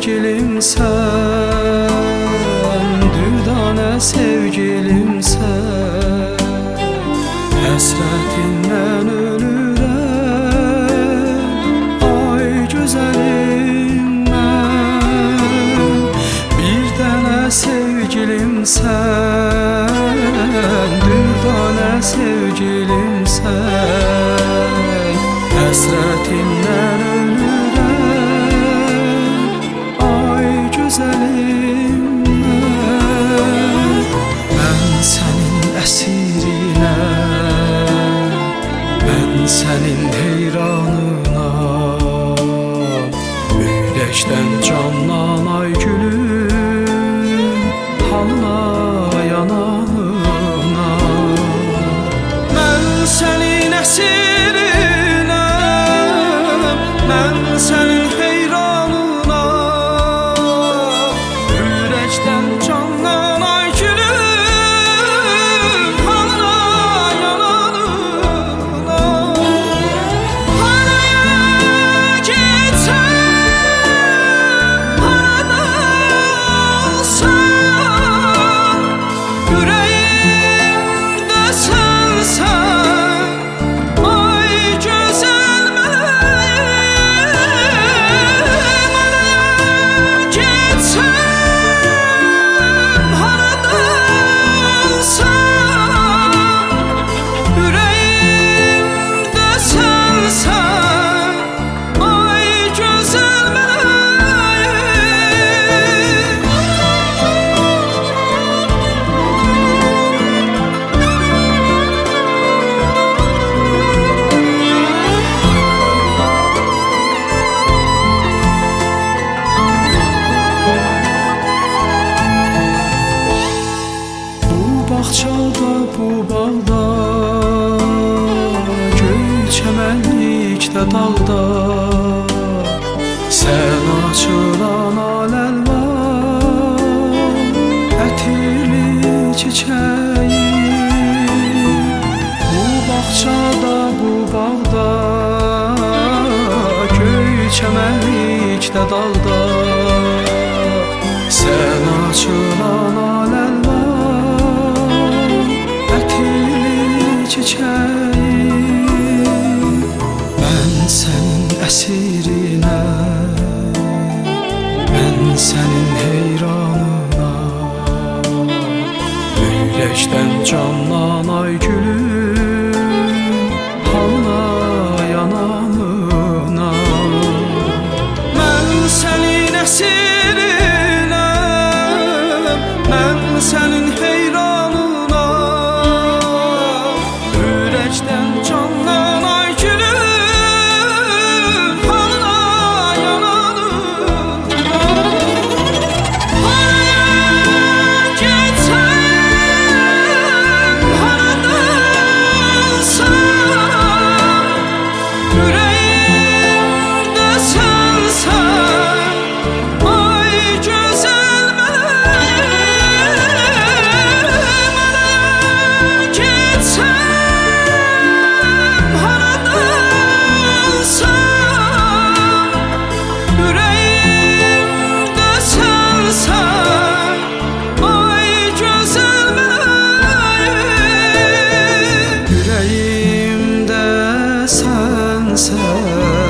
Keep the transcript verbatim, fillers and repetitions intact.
sevgilimsən, dürdane sevgilimsən. Həsrətindən ölürəm, ay gözəlim mən. Bir dənə sevgilimsən, dürdane sevgilimsən. Həsrətindən ölürəm, ay gözəlim mən. Mən səninəsirinəm, mən sənin heyranına. Ürəkdən candan ay gülüm, halına yananına. Mən səninəsirinəm, mən sənin heyranına. Ürəkdən candan ay gülüm, halına yananına. Haraya getsəm, harada olsam, ürəyimdə sənsən, ay gözəl mələyim. Haraya getsəm, harada olsam, ürəyimdə sənsən, ay gözəl mələyim. Bu bağçada, bu bağda, göy çəmənlikdə dağda, sən açılan aləl var, ətirli çiçəyim. Bu bağçada, bu bağda, göy çəmənlikdə dağda, sən açılan aləl var, ətirli çiçəyim. Mən səninəsirinəm, mən sənin heyranına. Ürəkdən candan ay gülüm, halına yananına. Mən səninəsirinəm, mən sənin heyranına. Ürəkdən candan ay gülüm, halına yananına. Haraya getsəm, harada olsam, ürəyimdə sənsən, ay gözəl mələyim. Haraya getsəm, harada olsam, ürəyimdə sənsən, ay gözəl mələyim. Ürəyimdə sənsən,